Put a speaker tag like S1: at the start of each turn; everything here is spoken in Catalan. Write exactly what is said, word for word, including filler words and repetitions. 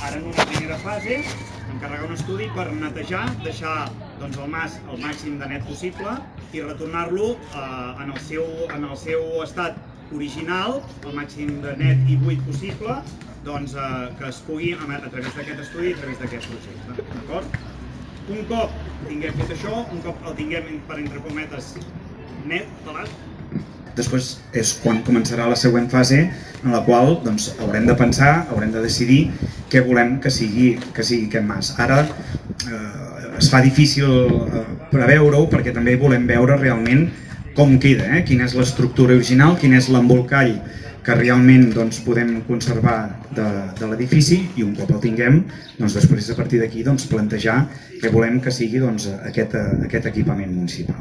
S1: Ara, en una primera fase, encarregar un estudi per netejar, deixar doncs, el mas el màxim de net possible i retornar-lo eh, en, el seu, en el seu estat original, el màxim de net i buit possible, doncs, eh, que es pugui a, a través d'aquest estudi i a través d'aquest projecte. D'acord? Un cop tinguem fet això, un cop el tinguem per entre cometes net, pelat,
S2: després és quan començarà la següent fase en la qual doncs, haurem de pensar, haurem de decidir què volem que sigui, que sigui aquest mas. Ara eh, es fa difícil eh, preveure-ho perquè també volem veure realment com queda, eh? Quina és l'estructura original, quin és l'embolcall que realment doncs, podem conservar de, de l'edifici i un cop el tinguem, doncs, després a partir d'aquí doncs, plantejar què volem que sigui doncs, aquest, aquest equipament municipal.